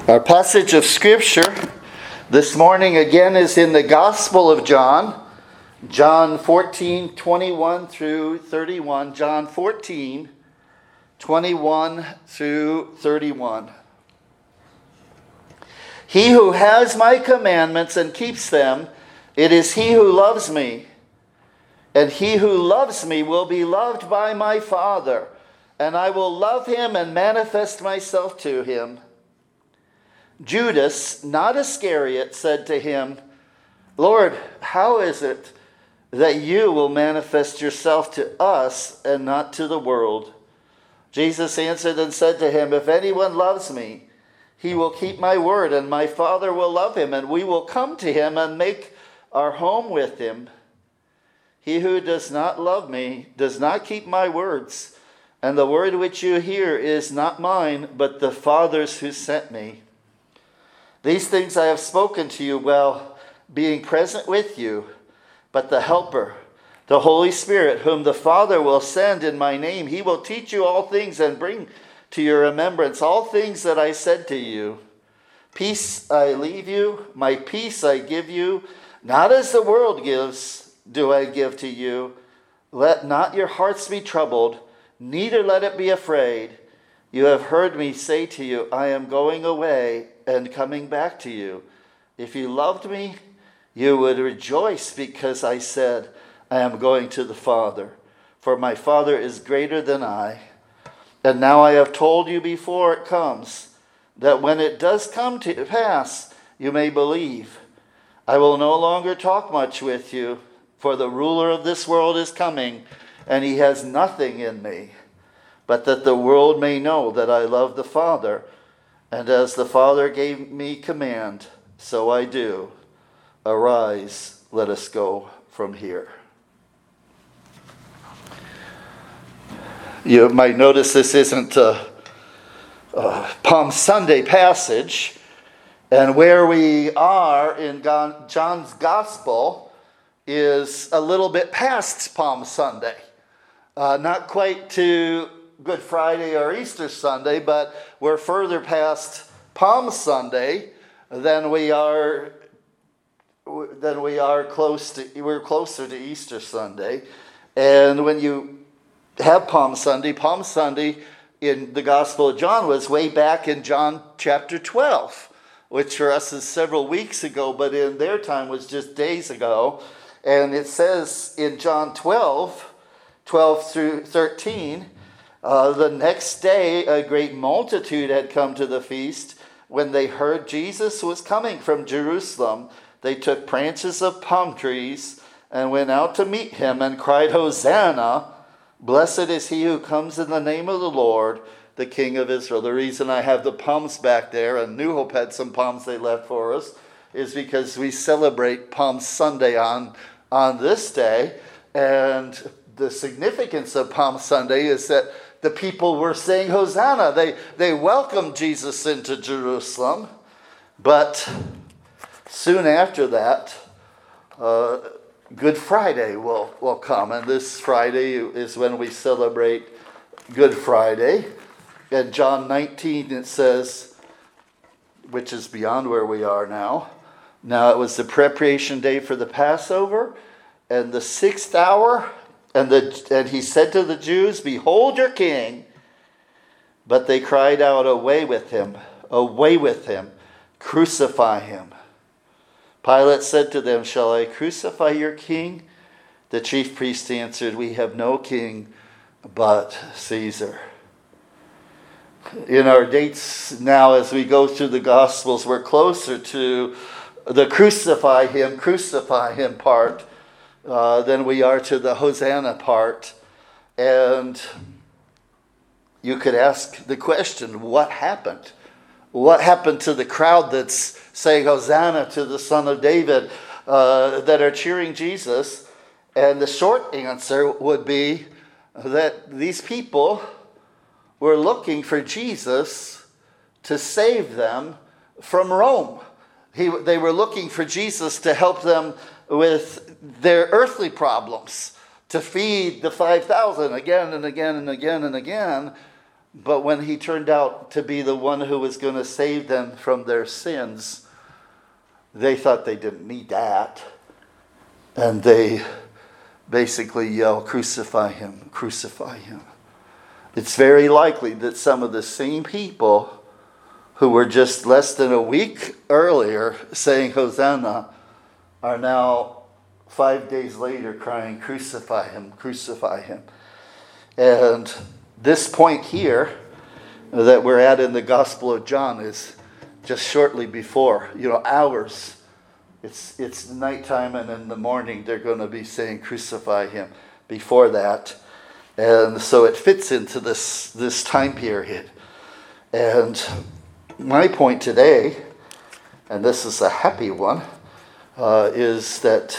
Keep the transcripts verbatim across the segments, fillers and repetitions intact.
Our passage of Scripture this morning again is in the Gospel of John, John fourteen, twenty-one through thirty-one. John fourteen, twenty-one through thirty-one. He who has my commandments and keeps them, it is he who loves me. And he who loves me will be loved by my Father, and I will love him and manifest myself to him. Judas, not Iscariot, said to him, Lord, how is it that you will manifest yourself to us and not to the world? Jesus answered and said to him, If anyone loves me, he will keep my word, and my Father will love him, and we will come to him and make our home with him. He who does not love me does not keep my words, and the word which you hear is not mine, but the Father's who sent me. These things I have spoken to you while being present with you, but the Helper, the Holy Spirit, whom the Father will send in my name, he will teach you all things and bring to your remembrance all things that I said to you. Peace I leave you, my peace I give you, not as the world gives do I give to you. Let not your hearts be troubled, neither let it be afraid. You have heard me say to you, I am going away and coming back to you. If you loved me, you would rejoice because I said, I am going to the Father, for my Father is greater than I. And now I have told you before it comes, that when it does come to pass, you may believe. I will no longer talk much with you, for the ruler of this world is coming, and he has nothing in me, but that the world may know that I love the Father, and as the Father gave me command, so I do. Arise, let us go from here. You might notice this isn't a, a Palm Sunday passage, and where we are in John's Gospel is a little bit past Palm Sunday. Uh, not quite to Good Friday or Easter Sunday, but we're further past Palm Sunday than we are than we are close to we're closer to Easter Sunday. And when you have Palm Sunday, Palm Sunday in the Gospel of John was way back in John chapter twelve, which for us is several weeks ago, but in their time was just days ago. And it says in John twelve, twelve through thirteen, Uh, the next day, a great multitude had come to the feast. When they heard Jesus was coming from Jerusalem, they took branches of palm trees and went out to meet him and cried, Hosanna! Blessed is he who comes in the name of the Lord, the King of Israel. The reason I have the palms back there, and New Hope had some palms they left for us, is because we celebrate Palm Sunday on, on this day. And the significance of Palm Sunday is that the people were saying Hosanna. They they welcomed Jesus into Jerusalem. But soon after that, uh, Good Friday will, will come. And this Friday is when we celebrate Good Friday. In John nineteen it says, which is beyond where we are now, now it was the preparation day for the Passover, and the sixth hour. And, the, and he said to the Jews, Behold your king. But they cried out, Away with him, away with him, crucify him. Pilate said to them, Shall I crucify your king? The chief priests answered, We have no king but Caesar. In our dates now, as we go through the Gospels, we're closer to the crucify him, crucify him part Uh, than we are to the Hosanna part. And you could ask the question, what happened? What happened to the crowd that's saying Hosanna to the Son of David, uh, that are cheering Jesus? And the short answer would be that these people were looking for Jesus to save them from Rome. He, they were looking for Jesus to help them with their earthly problems, to feed the five thousand again and again and again and again. But when he turned out to be the one who was going to save them from their sins, they thought they didn't need that. And they basically yell, "Crucify him, crucify him." It's very likely that some of the same people who were just less than a week earlier saying Hosanna are now five days later crying, "Crucify him, crucify him." And this point here that we're at in the Gospel of John is just shortly before, you know, hours. It's it's nighttime, and in the morning they're going to be saying, "Crucify him," before that. And so it fits into this, this time period. And my point today, and this is a happy one, uh, is that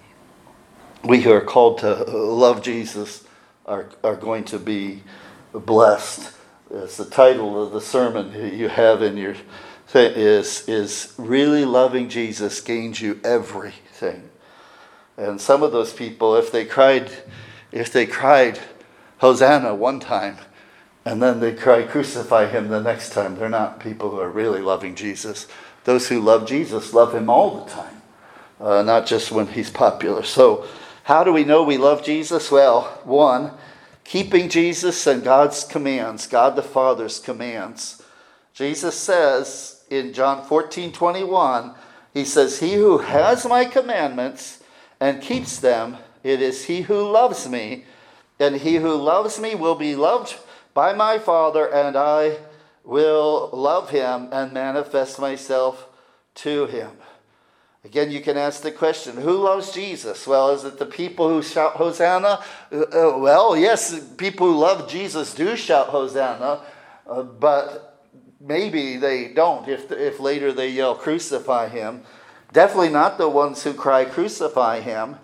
we who are called to love Jesus are, are going to be blessed. As the title of the sermon you have in your thing is, is really loving Jesus gains you everything. And some of those people, if they cried, if they cried Hosanna one time, and then they cry, "Crucify him," the next time, they're not people who are really loving Jesus. Those who love Jesus love him all the time, uh, not just when he's popular. So how do we know we love Jesus? Well, one, keeping Jesus and God's commands, God the Father's commands. Jesus says in John fourteen twenty-one, he says, "He who has my commandments and keeps them, it is he who loves me. And he who loves me will be loved by my Father, and I will love him and manifest myself to him." Again, you can ask the question, who loves Jesus? Well, is it the people who shout Hosanna? Uh, well, yes, people who love Jesus do shout Hosanna, uh, but maybe they don't if, if later they yell, "Crucify him." Definitely not the ones who cry, "Crucify him,"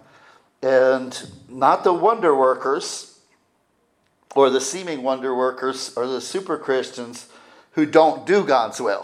and not the wonder workers or the seeming wonder workers or the super Christians who don't do God's will.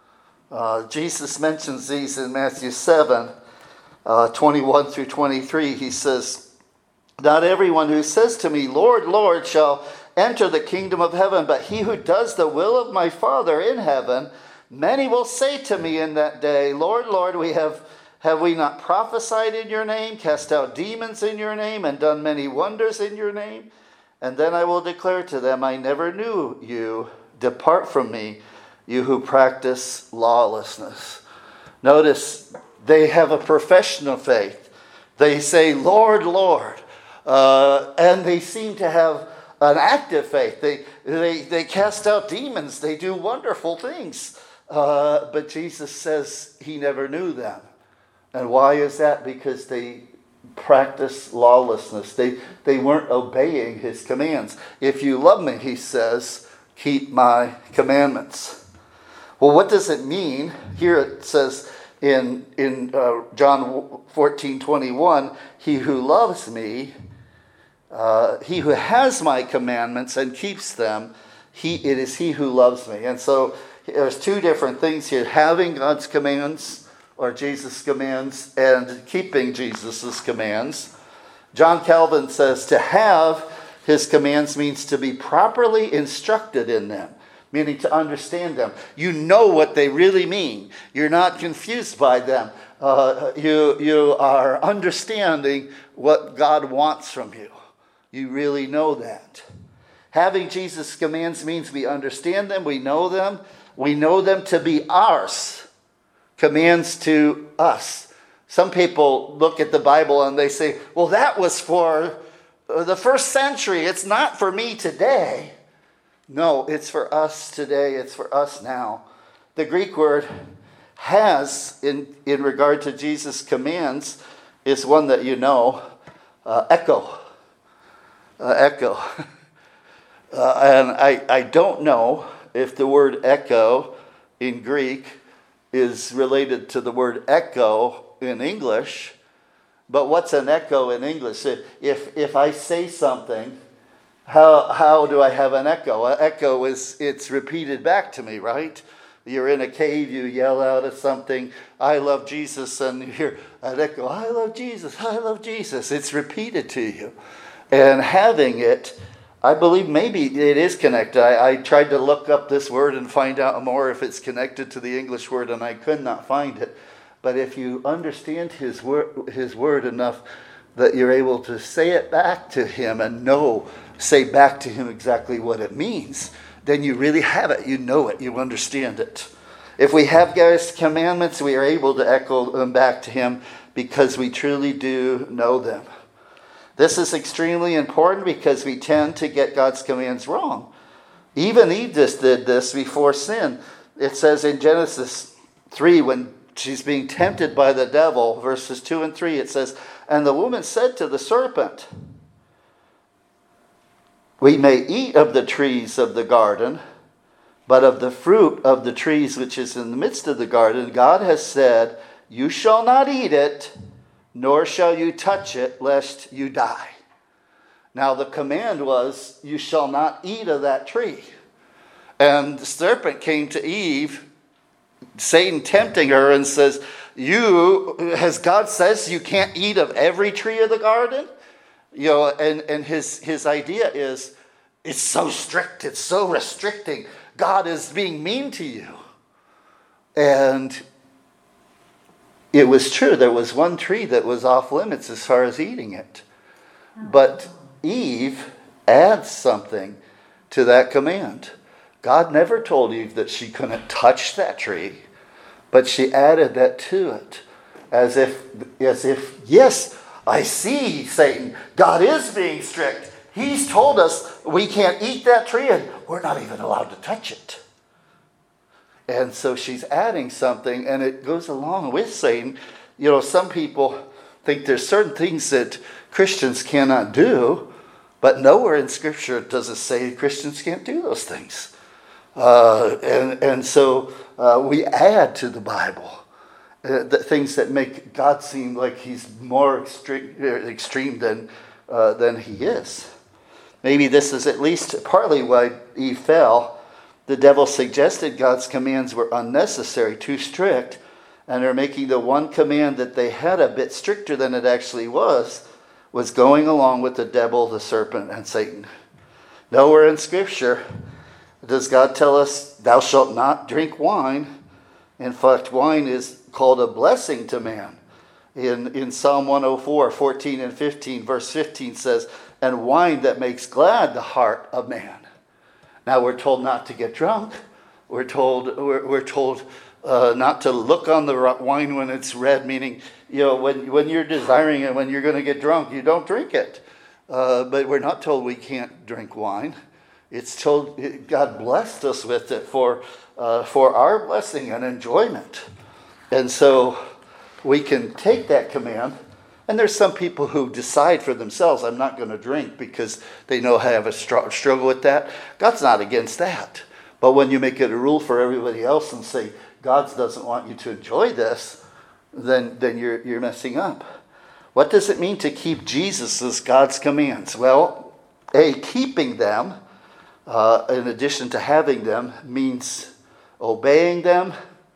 Uh, Jesus mentions these in Matthew seven, uh, twenty-one through twenty-three. He says, "Not everyone who says to me, 'Lord, Lord,' shall enter the kingdom of heaven, but he who does the will of my Father in heaven. Many will say to me in that day, 'Lord, Lord, we have Have we not prophesied in your name, cast out demons in your name, and done many wonders in your name?' And then I will declare to them, 'I never knew you. Depart from me, you who practice lawlessness.'" Notice they have a professional faith. They say, "Lord, Lord," uh, and they seem to have an active faith. They, they, they cast out demons. They do wonderful things. Uh, but Jesus says he never knew them. And why is that? Because they practice lawlessness. They, they weren't obeying his commands. "If you love me," he says, "keep my commandments." Well, what does it mean? Here it says in, in uh, John fourteen twenty-one, "He who loves me, uh, he who has my commandments and keeps them, he it is he who loves me." And so there's two different things here: having God's commands, or Jesus' commands, and keeping Jesus' commands. John Calvin says to have his commands means to be properly instructed in them, meaning to understand them. You know what they really mean. You're not confused by them. Uh, you, you are understanding what God wants from you. You really know that. Having Jesus' commands means we understand them, we know them, we know them to be ours. Commands to us. Some people look at the Bible and they say, "Well, that was for the first century. It's not for me today." No, it's for us today. It's for us now. The Greek word "has" in, in regard to Jesus' commands is one that you know, uh, echo. Uh, echo. uh, and I, I don't know if the word echo in Greek is related to the word echo in English. But what's an echo in English? If if I say something, how how do I have an echo? An echo is, it's repeated back to me, right? You're in a cave, you yell out at something, "I love Jesus," and you hear an echo, "I love Jesus, I love Jesus." It's repeated to you. And having it I believe maybe it is connected. I, I tried to look up this word and find out more if it's connected to the English word, and I could not find it. But if you understand his word, his word enough that you're able to say it back to him and know, say back to him exactly what it means, then you really have it. You know it. You understand it. If we have God's commandments, we are able to echo them back to him because we truly do know them. This is extremely important because we tend to get God's commands wrong. Even Eve just did this before sin. It says in Genesis three, when she's being tempted by the devil, verses two and three, it says, "And the woman said to the serpent, 'We may eat of the trees of the garden, but of the fruit of the trees which is in the midst of the garden, God has said, you shall not eat it, nor shall you touch it, lest you die.'" Now the command was, you shall not eat of that tree. And the serpent came to Eve, Satan tempting her, and says, "You, as God says, you can't eat of every tree of the garden?" You know, and, and his, his idea is, it's so strict, it's so restricting. God is being mean to you. And it was true. There was one tree that was off limits as far as eating it. But Eve adds something to that command. God never told Eve that she couldn't touch that tree, but she added that to it. As if, as if, yes, I see, Satan. God is being strict. He's told us we can't eat that tree, and we're not even allowed to touch it. And so she's adding something, and it goes along with Satan. You know, some people think there's certain things that Christians cannot do, but nowhere in Scripture does it say Christians can't do those things. Uh, and, and so uh, we add to the Bible uh, the things that make God seem like he's more extreme, extreme than, uh, than he is. Maybe this is at least partly why Eve fell. The devil suggested God's commands were unnecessary, too strict, and are making the one command that they had a bit stricter than it actually was, was going along with the devil, the serpent, and Satan. Nowhere in Scripture does God tell us, thou shalt not drink wine. In fact, wine is called a blessing to man. In, in Psalm one oh four, fourteen and fifteen, verse fifteen says, "And wine that makes glad the heart of man." Now we're told not to get drunk. We're told we're, we're told uh, not to look on the wine when it's red, meaning, you know, when when you're desiring it, when you're going to get drunk, you don't drink it. Uh, but we're not told we can't drink wine. It's told God blessed us with it for uh, for our blessing and enjoyment, and so we can take that command. And there's some people who decide for themselves, I'm not going to drink because they know I have a str- struggle with that. God's not against that. But when you make it a rule for everybody else and say, God doesn't want you to enjoy this, then, then you're, you're messing up. What does it mean to keep Jesus' God's commands? Well, A, keeping them, uh, in addition to having them, means obeying them.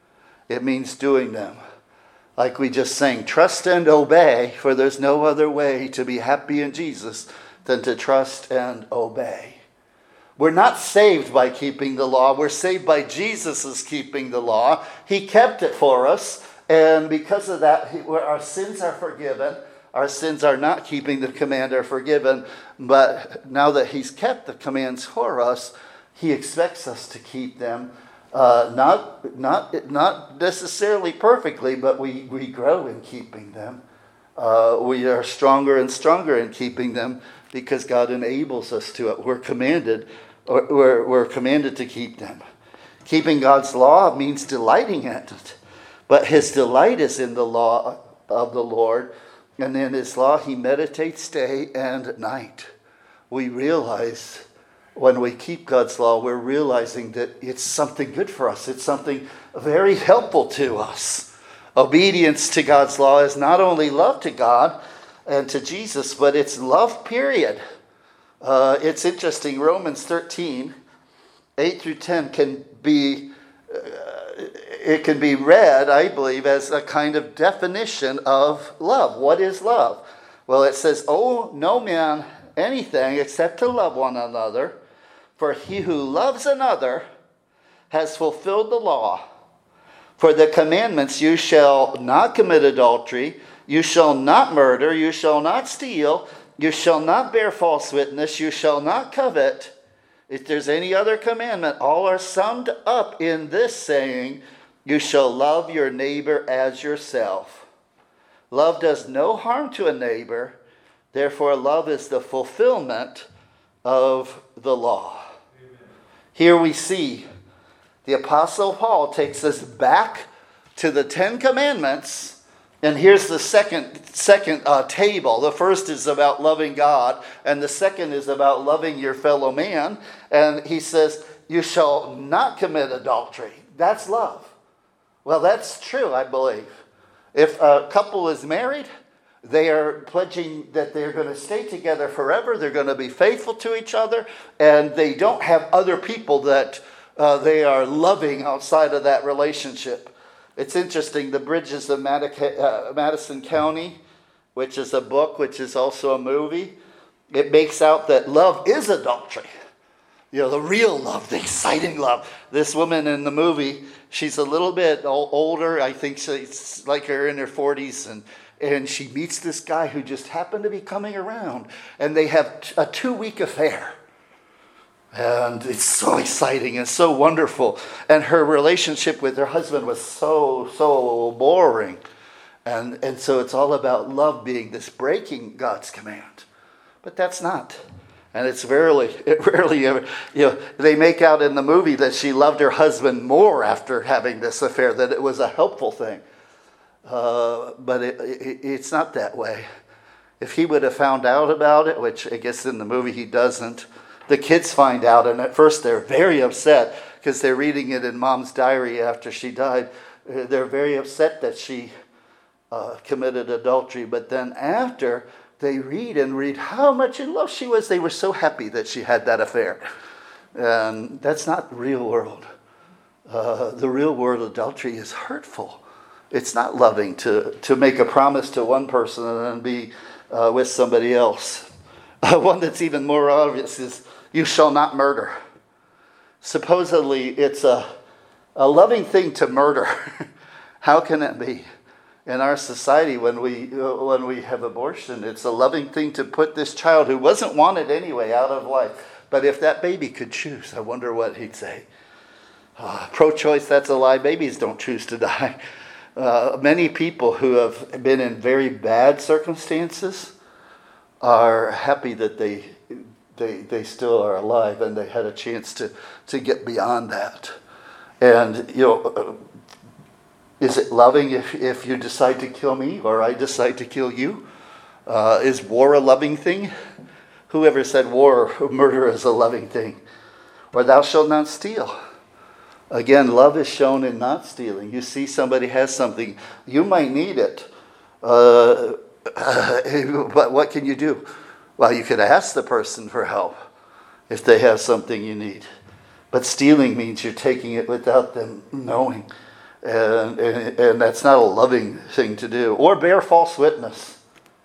It means doing them. Like we just sang, trust and obey, for there's no other way to be happy in Jesus than to trust and obey. We're not saved by keeping the law. We're saved by Jesus' keeping the law. He kept it for us, and because of that, he, our sins are forgiven. Our sins are not keeping the command are forgiven, but now that he's kept the commands for us, he expects us to keep them. Uh, not not not necessarily perfectly, but we, we grow in keeping them. Uh, we are stronger and stronger in keeping them because God enables us to it. We're commanded, or we're, we're commanded to keep them. Keeping God's law means delighting in it, but his delight is in the law of the Lord, and in his law he meditates day and night. We realize when we keep God's law, we're realizing that it's something good for us. It's something very helpful to us. Obedience to God's law is not only love to God and to Jesus, but it's love, period. Uh, it's interesting. Romans thirteen, eight through ten can be, uh, it can be read, I believe, as a kind of definition of love. What is love? Well, it says, "Oh, no man anything except to love one another. For he who loves another has fulfilled the law. For the commandments, you shall not commit adultery, you shall not murder, you shall not steal, you shall not bear false witness, you shall not covet. If there's any other commandment, all are summed up in this saying, you shall love your neighbor as yourself. Love does no harm to a neighbor, therefore love is the fulfillment of the law. Amen. Here we see the Apostle Paul takes us back to the Ten Commandments, and here's the second second uh, table. The first is about loving God, and the second is about loving your fellow man. And he says, you shall not commit adultery. That's love. Well, that's true, I believe. If a couple is married, they are pledging that they're going to stay together forever. They're going to be faithful to each other, and they don't have other people that Uh, they are loving outside of that relationship. It's interesting, The Bridges of Madica- uh, Madison County, which is a book, which is also a movie, it makes out that love is adultery. You know, the real love, the exciting love. This woman in the movie, she's a little bit older. I think she's like her in her forties, and and she meets this guy who just happened to be coming around, and they have a two-week affair. And it's so exciting and so wonderful. And her relationship with her husband was so, so boring. And, and so it's all about love being this breaking God's command. But that's not. And it's rarely, it rarely ever, you know, they make out in the movie that she loved her husband more after having this affair, that it was a helpful thing. Uh, but it, it, it's not that way. If he would have found out about it, which I guess in the movie he doesn't, the kids find out, and at first they're very upset because they're reading it in Mom's diary after she died. They're very upset that she uh, committed adultery. But then after they read and read how much in love she was, they were so happy that she had that affair. And that's not the real world. Uh, the real world, adultery is hurtful. It's not loving to, to make a promise to one person and then be uh, with somebody else. Uh, one that's even more obvious is, you shall not murder. Supposedly, it's a, a loving thing to murder. How can it be? In our society, when we uh, when we have abortion, it's a loving thing to put this child who wasn't wanted anyway out of life. But if that baby could choose, I wonder what he'd say. Uh, pro-choice, that's a lie. Babies don't choose to die. Uh, many people who have been in very bad circumstances are happy that they they they still are alive and they had a chance to, to get beyond that. And, you know, is it loving if, if you decide to kill me or I decide to kill you? Uh, is war a loving thing? Whoever said war or murder is a loving thing? Or thou shalt not steal. Again, love is shown in not stealing. You see somebody has something, you might need it. Uh, but what can you do? Well, you could ask the person for help if they have something you need. But stealing means you're taking it without them knowing. And, and, and that's not a loving thing to do. Or bear false witness.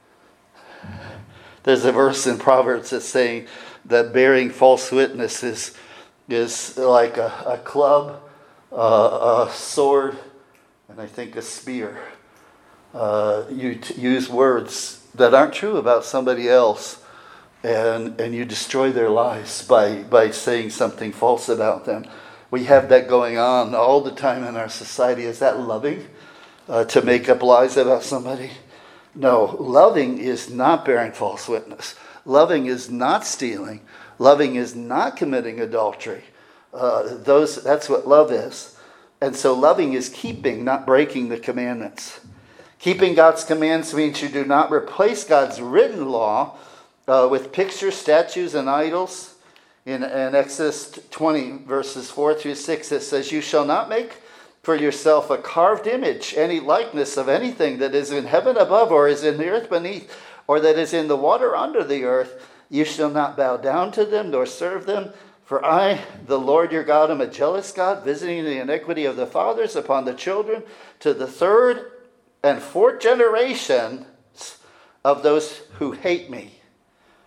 There's a verse in Proverbs that's saying that bearing false witness is, is like a, a club, uh, a sword, and I think a spear. Uh, you t- use words that aren't true about somebody else, and and you destroy their lives by, by saying something false about them. We have that going on all the time in our society. Is that loving? Uh, to make up lies about somebody? No, loving is not bearing false witness. Loving is not stealing. Loving is not committing adultery. Uh, those that's what love is. And so loving is keeping, not breaking the commandments. Keeping God's commands means you do not replace God's written law uh, with pictures, statues, and idols. In, in Exodus twenty, verses four through six, it says, you shall not make for yourself a carved image, any likeness of anything that is in heaven above, or is in the earth beneath, or that is in the water under the earth. You shall not bow down to them, nor serve them. For I, the Lord your God, am a jealous God, visiting the iniquity of the fathers upon the children, to the third and fourth generations of those who hate me.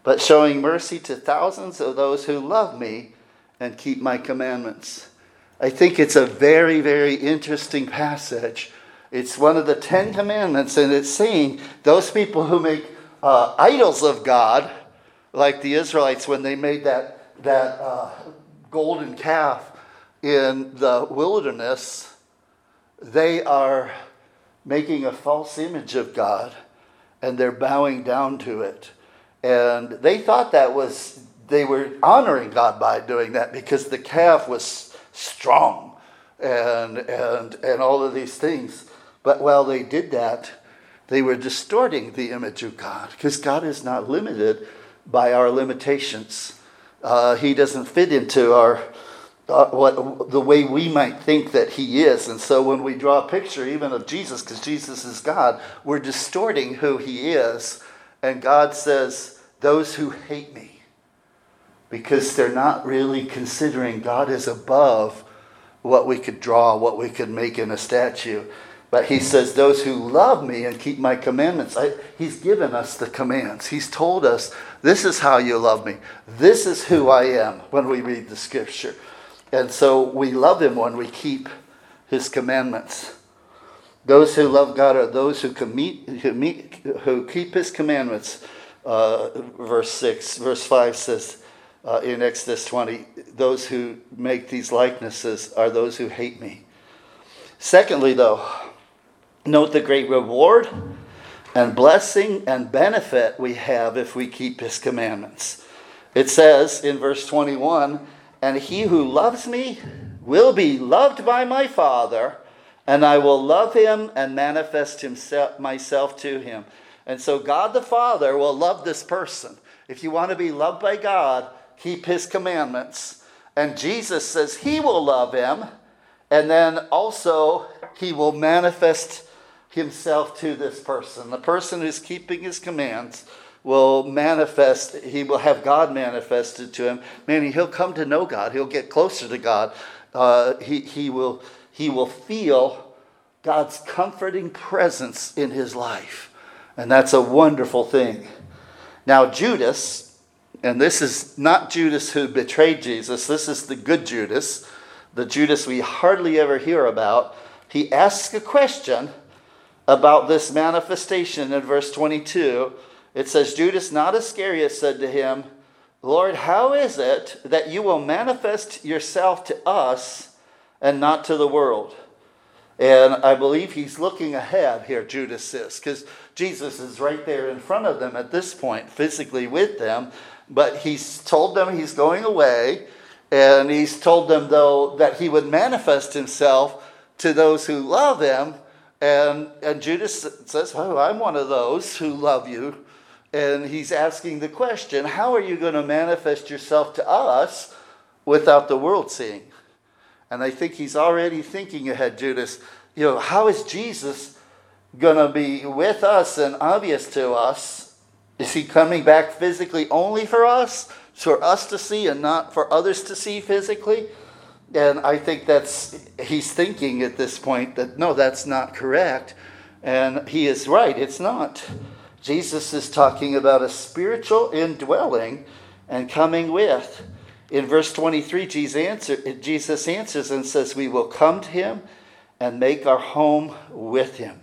but showing mercy to thousands of those who love me and keep my commandments. I think it's a very, very interesting passage. It's one of the Ten Commandments, and it's saying those people who make uh, idols of God, like the Israelites when they made that, that uh, golden calf in the wilderness, they are making a false image of God, and they're bowing down to it. And they thought that was, they were honoring God by doing that because the calf was strong and and and all of these things. But while they did that, they were distorting the image of God, because God is not limited by our limitations. Uh, he doesn't fit into our uh, what the way we might think that he is. And so when we draw a picture even of Jesus, because Jesus is God, we're distorting who he is. And God says, those who hate me, because they're not really considering God is above what we could draw, what we could make in a statue. But he says, those who love me and keep my commandments. I, he's given us the commands. He's told us, this is how you love me. This is who I am when we read the scripture. And so we love him when we keep his commandments. Those who love God are those who, commit, who, meet, who keep his commandments. Uh, verse six, verse five says, Uh, in Exodus twenty, those who make these likenesses are those who hate me. Secondly, though, note the great reward and blessing and benefit we have if we keep his commandments. It says in verse twenty-one, and he who loves me will be loved by my Father, and I will love him and manifest himself, myself to him. And so God the Father will love this person. If you want to be loved by God, keep his commandments. And Jesus says he will love him, and then also he will manifest himself to this person. The person who's keeping his commands will manifest, he will have God manifested to him, meaning he'll come to know God, he'll get closer to God. Uh, he, he, will, he will feel God's comforting presence in his life. And that's a wonderful thing. Now Judas, and this is not Judas who betrayed Jesus. This is the good Judas, the Judas we hardly ever hear about. He asks a question about this manifestation in verse twenty-two. It says, Judas, not Iscariot, said to him, Lord, how is it that you will manifest yourself to us and not to the world? And I believe he's looking ahead here, Judas is, because Jesus is right there in front of them at this point, physically with them. But he's told them he's going away, and he's told them, though, that he would manifest himself to those who love him. And, and Judas says, oh, I'm one of those who love you. And he's asking the question, how are you going to manifest yourself to us without the world seeing? And I think he's already thinking ahead, Judas. You know, how is Jesus going to be with us and obvious to us? Is he coming back physically only for us, for us to see and not for others to see physically? And I think that's, he's thinking at this point that, no, that's not correct. And he is right, it's not. Jesus is talking about a spiritual indwelling and coming with. In verse twenty-three, Jesus, answer, Jesus answers and says, we will come to him and make our home with him.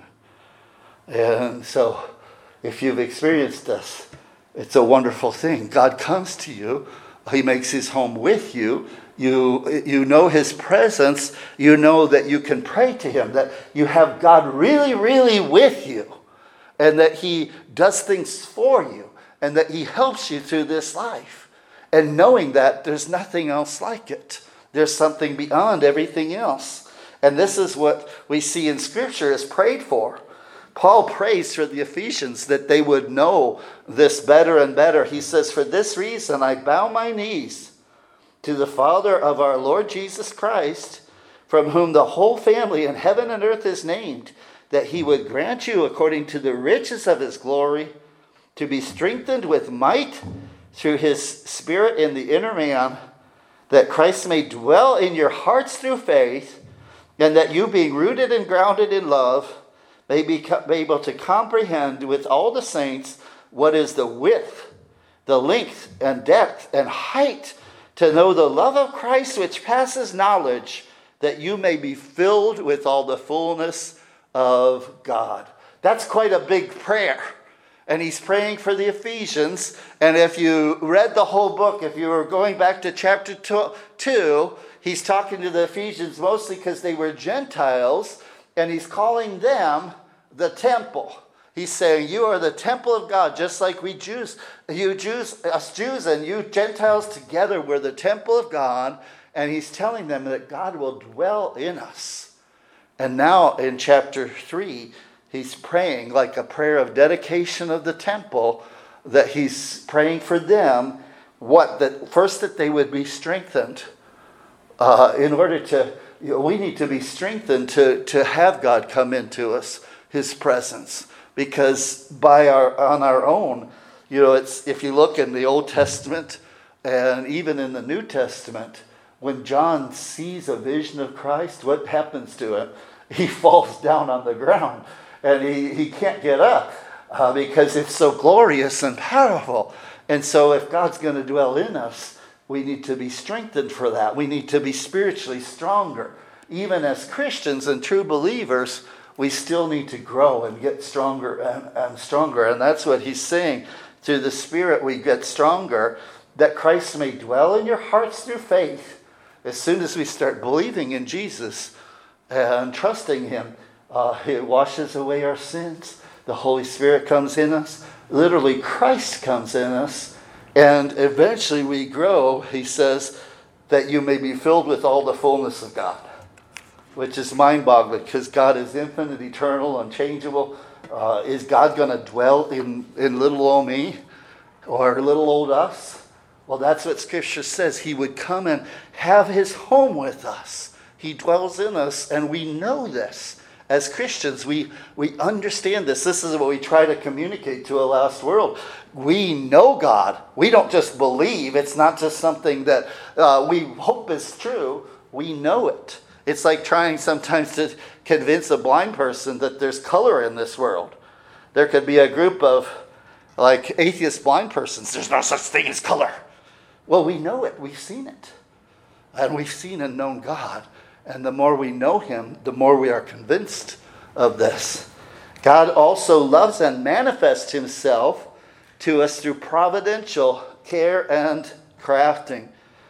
And so, if you've experienced this, it's a wonderful thing. God comes to you. He makes his home with you. You, you know his presence. You know that you can pray to him, that you have God really, really with you, and that he does things for you, and that he helps you through this life. And knowing that there's nothing else like it. There's something beyond everything else. And this is what we see in Scripture is prayed for. Paul prays for the Ephesians that they would know this better and better. He says, for this reason I bow my knees to the Father of our Lord Jesus Christ, from whom the whole family in heaven and earth is named, that he would grant you, according to the riches of his glory, to be strengthened with might through his Spirit in the inner man, that Christ may dwell in your hearts through faith, and that you, being rooted and grounded in love, may be able to comprehend with all the saints what is the width, the length and depth and height, to know the love of Christ which passes knowledge, that you may be filled with all the fullness of God. That's quite a big prayer. And he's praying for the Ephesians. And if you read the whole book, if you were going back to chapter two, he's talking to the Ephesians mostly because they were Gentiles. And he's calling them the temple. He's saying, you are the temple of God, just like we Jews, you Jews, us Jews and you Gentiles together, we're the temple of God. And he's telling them that God will dwell in us. And now in chapter three, he's praying like a prayer of dedication of the temple, that he's praying for them, what that first that they would be strengthened uh, in order to, you know, we need to be strengthened to, to have God come into us, his presence. Because by our on our own, you know, it's if you look in the Old Testament and even in the New Testament, when John sees a vision of Christ, what happens to him? He falls down on the ground and he, he can't get up uh, because it's so glorious and powerful. And so if God's going to dwell in us, we need to be strengthened for that. We need to be spiritually stronger. Even as Christians and true believers, we still need to grow and get stronger and, and stronger. And that's what he's saying. Through the Spirit we get stronger, that Christ may dwell in your hearts through faith. As soon as we start believing in Jesus and trusting him, uh, it washes away our sins. The Holy Spirit comes in us. Literally, Christ comes in us. And eventually we grow, he says, that you may be filled with all the fullness of God. Which is mind-boggling, because God is infinite, eternal, unchangeable. Uh, is God going to dwell in, in little old me or little old us? Well, that's what Scripture says. He would come and have his home with us. He dwells in us, and we know this. As Christians, we, we understand this. This is what we try to communicate to a lost world. We know God. We don't just believe. It's not just something that uh, we hope is true. We know it. It's like trying sometimes to convince a blind person that there's color in this world. There could be a group of like atheist blind persons. There's no such thing as color. Well, we know it. We've seen it. And we've seen and known God. And the more we know him, the more we are convinced of this. God also loves and manifests himself to us through providential care and crafting.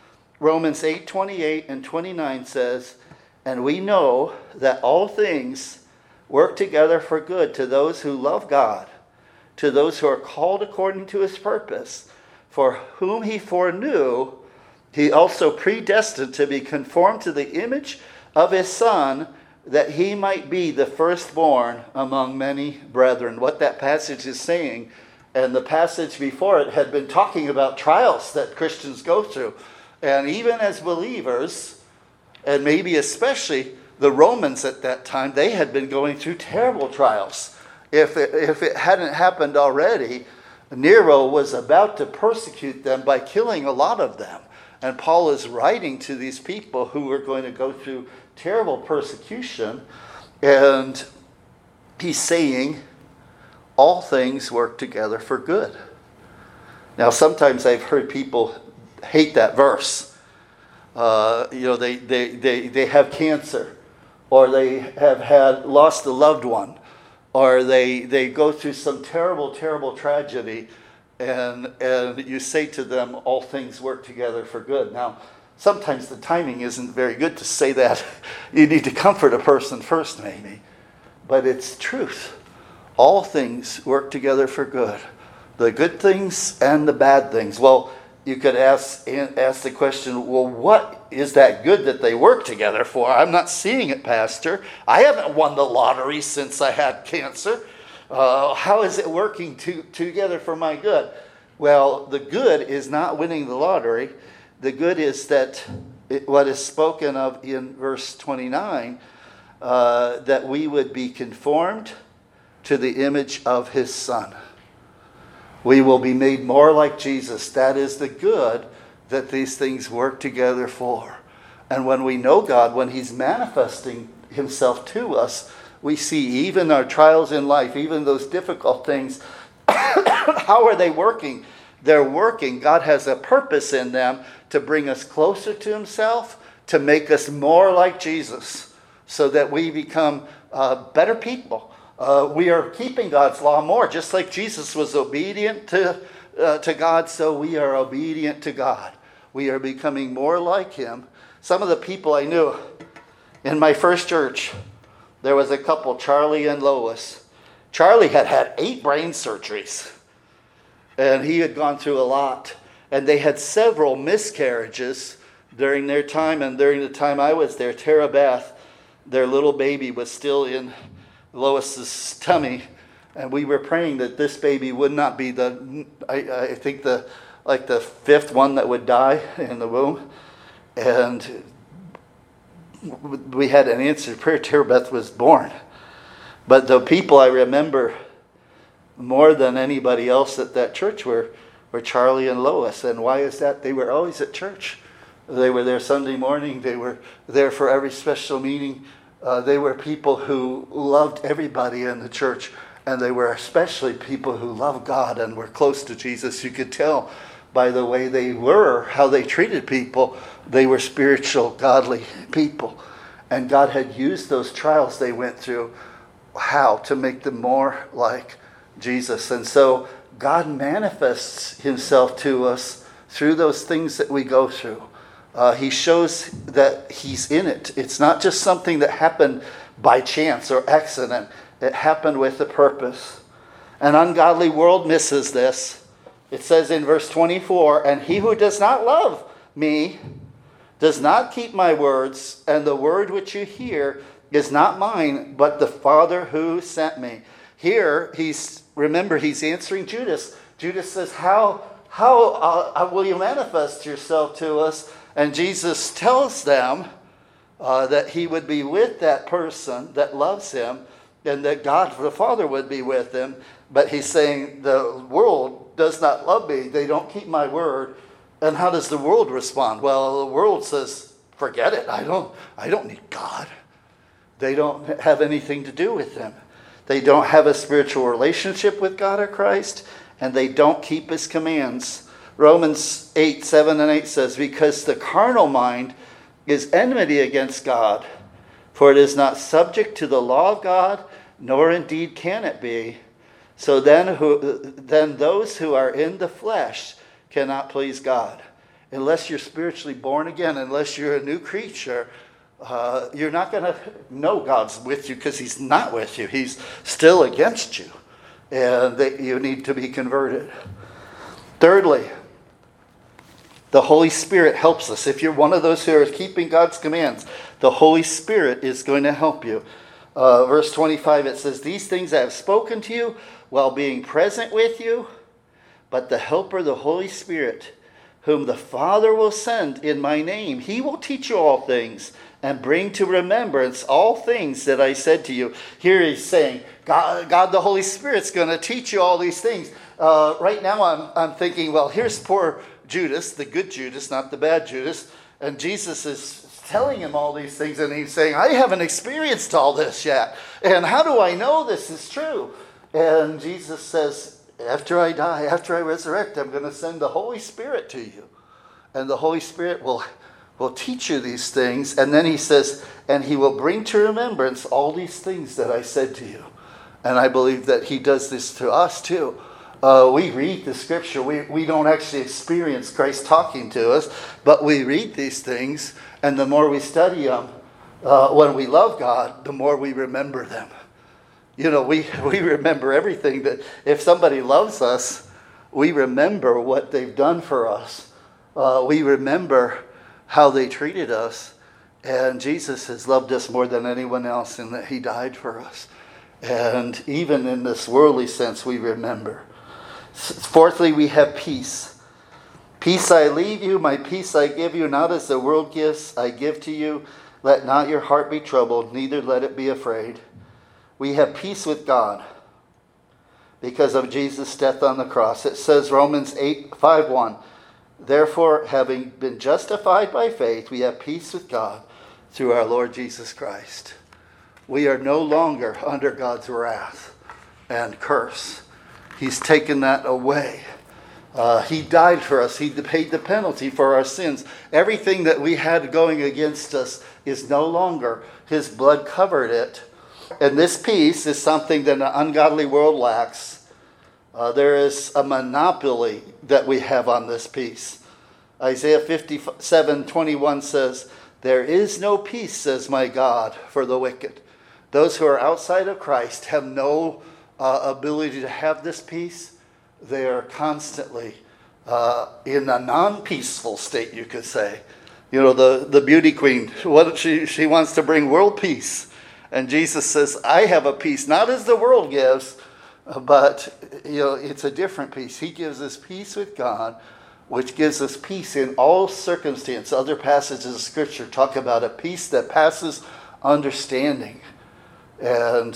Romans eight twenty-eight and twenty-nine says, and we know that all things work together for good to those who love God, to those who are called according to his purpose, for whom he foreknew, he also predestined to be conformed to the image of his Son, that he might be the firstborn among many brethren. What that passage is saying, and the passage before it had been talking about trials that Christians go through. And even as believers, and maybe especially the Romans at that time, they had been going through terrible trials. If it, if it hadn't happened already, Nero was about to persecute them by killing a lot of them. And Paul is writing to these people who were going to go through terrible persecution. And he's saying, all things work together for good. Now, sometimes I've heard people hate that verse. Uh, you know, they, they, they, they have cancer, or they have had lost a loved one, or they they go through some terrible, terrible tragedy, and and you say to them, all things work together for good. Now, sometimes the timing isn't very good to say that. You need to comfort a person first, maybe. But it's truth. All things work together for good. The good things and the bad things. Well, you could ask ask the question, well, what is that good that they work together for? I'm not seeing it, Pastor. I haven't won the lottery since I had cancer. Uh, how is it working to, together for my good? Well, the good is not winning the lottery. The good is that it, what is spoken of in verse twenty-nine, uh, that we would be conformed to the image of his Son. We will be made more like Jesus. That is the good that these things work together for. And when we know God, when he's manifesting himself to us, we see even our trials in life, even those difficult things, how are they working They're working. God has a purpose in them to bring us closer to himself, to make us more like Jesus, so that we become uh, better people. Uh, we are keeping God's law more, just like Jesus was obedient to, uh, to God, so we are obedient to God. We are becoming more like him. Some of the people I knew in my first church, there was a couple, Charlie and Lois. Charlie had had eight brain surgeries, and he had gone through a lot. And they had several miscarriages during their time, and during the time I was there, Tara Beth, their little baby, was still in Lois's tummy, and we were praying that this baby would not be the, I, I think the, like the fifth one that would die in the womb. And we had an answered prayer. Tara Beth was born. But the people I remember more than anybody else at that church were, were Charlie and Lois. And why is that? They were always at church. They were there Sunday morning. They were there for every special meeting. Uh, they were people who loved everybody in the church. And they were especially people who loved God and were close to Jesus. You could tell by the way they were, how they treated people. They were spiritual, godly people. And God had used those trials they went through, how? To make them more like Jesus. And so God manifests himself to us through those things that we go through. Uh, he shows that he's in it. It's not just something that happened by chance or accident. It happened with a purpose. An ungodly world misses this. It says in verse twenty-four, and he who does not love me does not keep my words, and the word which you hear is not mine, but the Father who sent me. Here, he's remember, he's answering Judas. Judas says, how, how uh, will you manifest yourself to us? And Jesus tells them uh, that he would be with that person that loves him, and that God the Father would be with them. But he's saying, the world does not love me. They don't keep my word. And how does the world respond? Well, the world says, forget it. I don't, I don't need God. They don't have anything to do with him. They don't have a spiritual relationship with God or Christ, and they don't keep his commands. Romans eight, seven and eight says, because the carnal mind is enmity against God, for it is not subject to the law of God, nor indeed can it be. So then, who, then those who are in the flesh cannot please God. Unless you're spiritually born again, unless you're a new creature, uh, you're not going to know God's with you, because he's not with you. He's still against you. And that you need to be converted. Thirdly, the Holy Spirit helps us. If you're one of those who are keeping God's commands, the Holy Spirit is going to help you. Uh, verse twenty-five, it says, these things I have spoken to you while being present with you, but the Helper, the Holy Spirit, whom the Father will send in my name, he will teach you all things and bring to remembrance all things that I said to you. Here he's saying, God, God the Holy Spirit's going to teach you all these things. Uh, right now I'm, I'm thinking, well, here's poor Judas, the good Judas, not the bad Judas. And Jesus is telling him all these things, and he's saying, I haven't experienced all this yet. And how do I know this is true? And Jesus says, after I die, after I resurrect, I'm going to send the Holy Spirit to you. And the Holy Spirit will, will teach you these things. And then he says, and he will bring to remembrance all these things that I said to you. And I believe that he does this to us too. Uh, we read the scripture. We, we don't actually experience Christ talking to us, but we read these things. And the more we study them, uh, when we love God, the more we remember them. You know, we, we remember everything. That if somebody loves us, we remember what they've done for us. Uh, we remember how they treated us. And Jesus has loved us more than anyone else in that he died for us. And even in this worldly sense, we remember. Fourthly, we have peace. Peace I leave you, my peace I give you, not as the world gives, I give to you. Let not your heart be troubled, neither let it be afraid. We have peace with God because of Jesus' death on the cross. It says Romans eight, five, one. Therefore, having been justified by faith, we have peace with God through our Lord Jesus Christ. We are no longer under God's wrath and curse. He's taken that away. Uh, he died for us. He paid the penalty for our sins. Everything that we had going against us is no longer. His blood covered it. And this peace is something that an ungodly world lacks. Uh, there is a monopoly that we have on this peace. Isaiah fifty-seven twenty-one says, "There is no peace, says my God, for the wicked." Those who are outside of Christ have no uh, ability to have this peace. They are constantly uh, in a non-peaceful state, you could say. You know, the, the beauty queen, what she, she wants to bring world peace. And Jesus says, I have a peace, not as the world gives, but you know, it's a different peace. He gives us peace with God, which gives us peace in all circumstance. Other passages of Scripture talk about a peace that passes understanding. And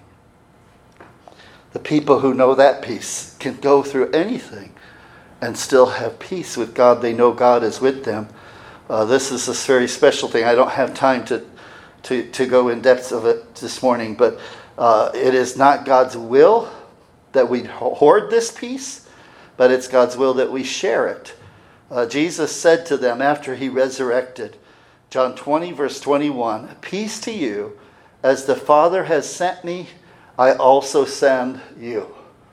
the people who know that peace can go through anything and still have peace with God. They know God is with them. Uh, this is a very special thing. I don't have time to, to, to go in depth of it this morning, but uh, it is not God's will that we hoard this peace, but it's God's will that we share it. Uh, Jesus said to them after he resurrected, John twenty, verse twenty-one, "Peace to you, as the Father has sent me, I also send you."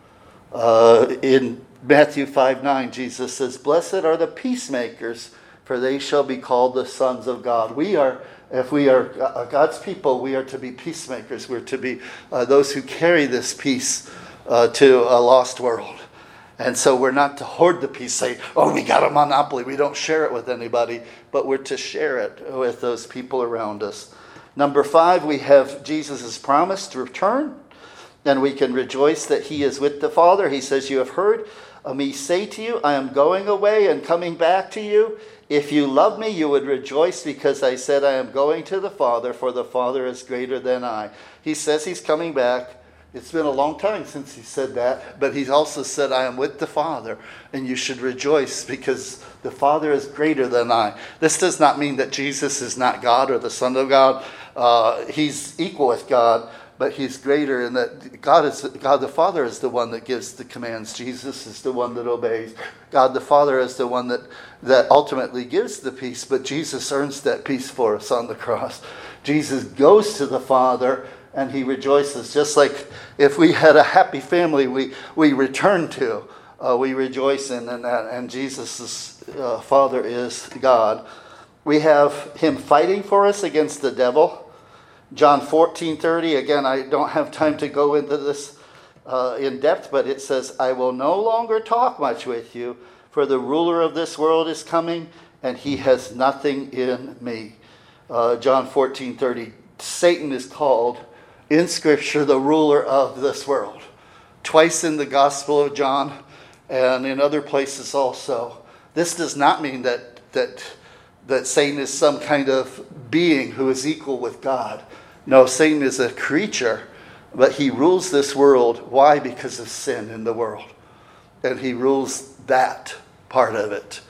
Uh, in Matthew five nine, Jesus says, "Blessed are the peacemakers, for they shall be called the sons of God." We are, if we are God's people, we are to be peacemakers. We're to be uh, those who carry this peace uh, to a lost world. And so we're not to hoard the peace, say, oh, we got a monopoly. We don't share it with anybody, but we're to share it with those people around us. Number five, we have Jesus' promise to return, and we can rejoice that he is with the Father. He says, "You have heard me say to you, I am going away and coming back to you. If you love me, you would rejoice because I said I am going to the Father, for the Father is greater than I." He says he's coming back. It's been a long time since he said that, but he's also said, I am with the Father, and you should rejoice because the Father is greater than I. This does not mean that Jesus is not God or the Son of God. Uh, he's equal with God, but he's greater in that God is God the Father is the one that gives the commands. Jesus is the one that obeys. God the Father is the one that, that ultimately gives the peace, but Jesus earns that peace for us on the cross. Jesus goes to the Father and he rejoices, just like if we had a happy family we, we return to, uh, we rejoice in, and, and Jesus' uh, Father is God. We have him fighting for us against the devil. John fourteen thirty, again, I don't have time to go into this uh, in depth, but it says, "I will no longer talk much with you, for the ruler of this world is coming, and he has nothing in me." Uh, John fourteen thirty, Satan is called in Scripture the ruler of this world. Twice in the Gospel of John and in other places also. This does not mean that that that Satan is some kind of being who is equal with God. No, Satan is a creature, but he rules this world. Why? Because of sin in the world. And he rules that part of it.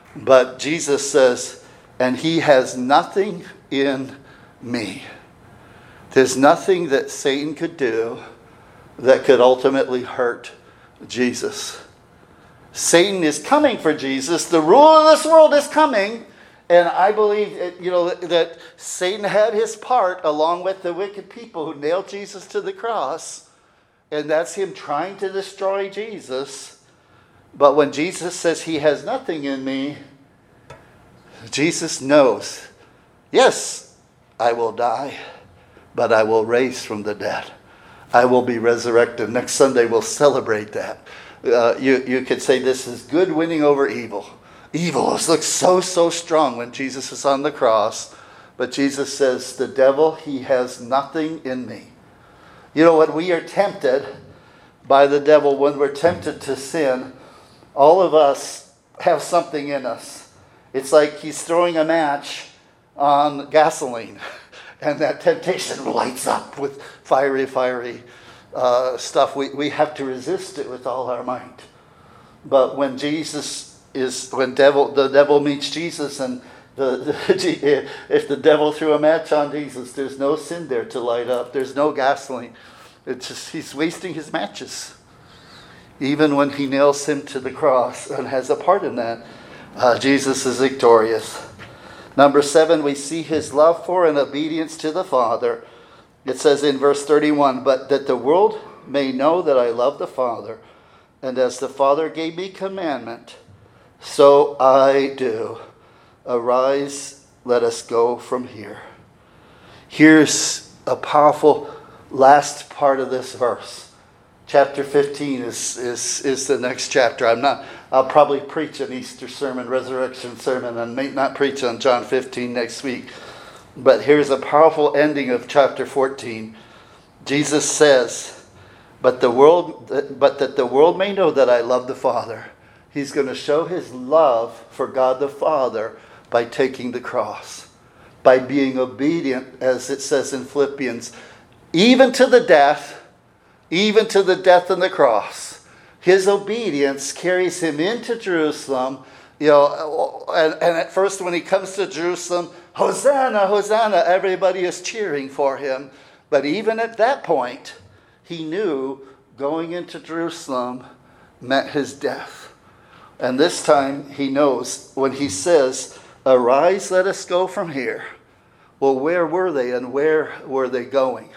But Jesus says, and he has nothing in me. There's nothing that Satan could do that could ultimately hurt Jesus. Satan is coming for Jesus. The ruler of this world is coming. And I believe, you know, that Satan had his part along with the wicked people who nailed Jesus to the cross. And that's him trying to destroy Jesus. But when Jesus says he has nothing in me, Jesus knows, yes, I will die, but I will raise from the dead. I will be resurrected. Next Sunday we'll celebrate that. Uh, you, you could say this is good winning over evil. Evil looks so, so strong when Jesus is on the cross. But Jesus says, the devil, he has nothing in me. You know, when we are tempted by the devil, when we're tempted to sin, all of us have something in us. It's like he's throwing a match on gasoline. And that temptation lights up with fiery, fiery uh, stuff. We, we have to resist it with all our might. But when Jesus is, when devil the devil meets Jesus, and the, the if the devil threw a match on Jesus, there's no sin there to light up. There's no gasoline. It's just he's wasting his matches. Even when he nails him to the cross and has a part in that, uh, Jesus is victorious. Number seven, we see his love for and obedience to the Father. It says in verse thirty-one, but that the world may know that I love the Father, and as the Father gave me commandment, so I do. Arise, let us go from here. Here's a powerful last part of this verse. Chapter fifteen is, is, is the next chapter. I'm not, I'll probably preach an Easter sermon, resurrection sermon, and may not preach on John fifteen next week. But here's a powerful ending of chapter fourteen. Jesus says, but the world, but that the world may know that I love the Father. He's going to show his love for God the Father by taking the cross, by being obedient, as it says in Philippians, even to the death, even to the death on the cross. His obedience carries him into Jerusalem. You know, and, and at first when he comes to Jerusalem, Hosanna, Hosanna, everybody is cheering for him. But even at that point, he knew going into Jerusalem meant his death. And this time he knows when he says, arise, let us go from here. Well, where were they and where were they going?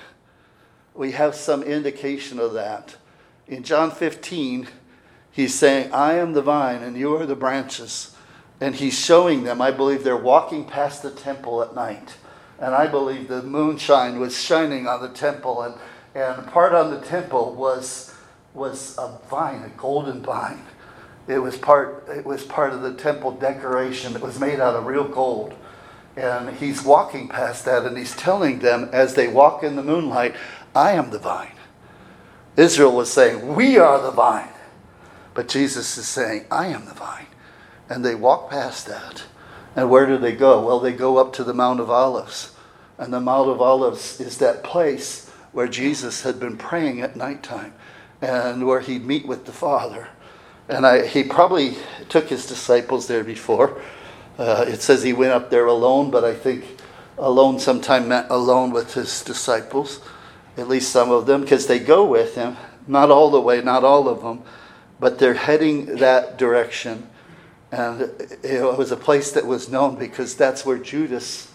We have some indication of that. In John fifteen, he's saying, I am the vine and you are the branches. And he's showing them, I believe they're walking past the temple at night. And I believe the moonshine was shining on the temple. And, and part on the temple was, was a vine, a golden vine. It was part, it was part of the temple decoration. It was made out of real gold. And he's walking past that and he's telling them as they walk in the moonlight, I am the vine. Israel was saying, we are the vine. But Jesus is saying, I am the vine. And they walk past that. And where do they go? Well, they go up to the Mount of Olives. And the Mount of Olives is that place where Jesus had been praying at nighttime and where he'd meet with the Father. And I, he probably took his disciples there before. Uh, it says he went up there alone, but I think alone sometime meant alone with his disciples. At least some of them, because they go with him. Not all the way, not all of them. But they're heading that direction. And it was a place that was known because that's where Judas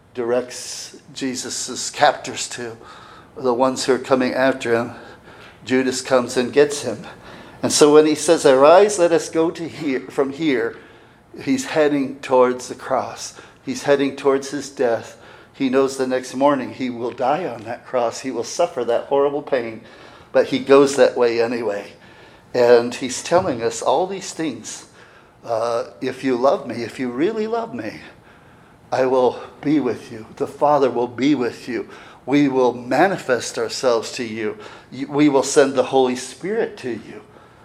directs Jesus' captors to. The ones who are coming after him. Judas comes and gets him. And so when he says, arise, let us go to here, from here, he's heading towards the cross. He's heading towards his death. He knows the next morning he will die on that cross. He will suffer that horrible pain. But he goes that way anyway. And he's telling us all these things. Uh, if you love me, if you really love me, I will be with you. The Father will be with you. We will manifest ourselves to you. We will send the Holy Spirit to you.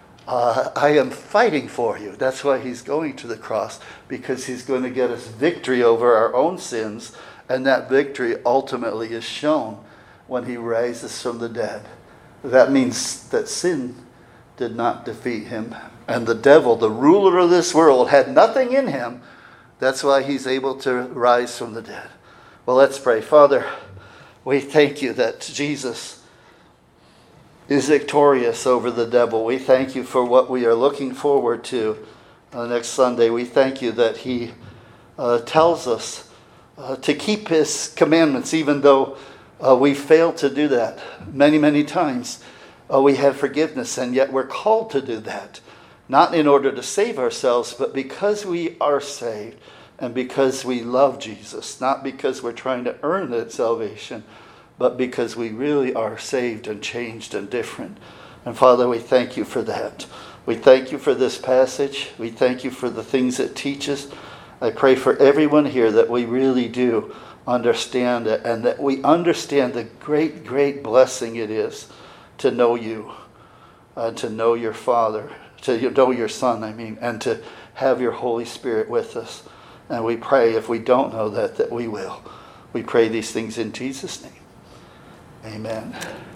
Uh, I am fighting for you. That's why he's going to the cross. Because he's going to get us victory over our own sins. And that victory ultimately is shown when he rises from the dead. That means that sin did not defeat him. And the devil, the ruler of this world, had nothing in him. That's why he's able to rise from the dead. Well, let's pray. Father, we thank you that Jesus is victorious over the devil. We thank you for what we are looking forward to uh, next Sunday. We thank you that he uh, tells us Uh, to keep his commandments, even though uh, we fail to do that many, many times. Uh, we have forgiveness, and yet we're called to do that. Not in order to save ourselves, but because we are saved and because we love Jesus. Not because we're trying to earn that salvation, but because we really are saved and changed and different. And Father, we thank you for that. We thank you for this passage. We thank you for the things it teaches. I pray for everyone here that we really do understand it and that we understand the great, great blessing it is to know you, uh, to know your Father, to know your Son, I mean, and to have your Holy Spirit with us. And we pray if we don't know that, that we will. We pray these things in Jesus' name. Amen.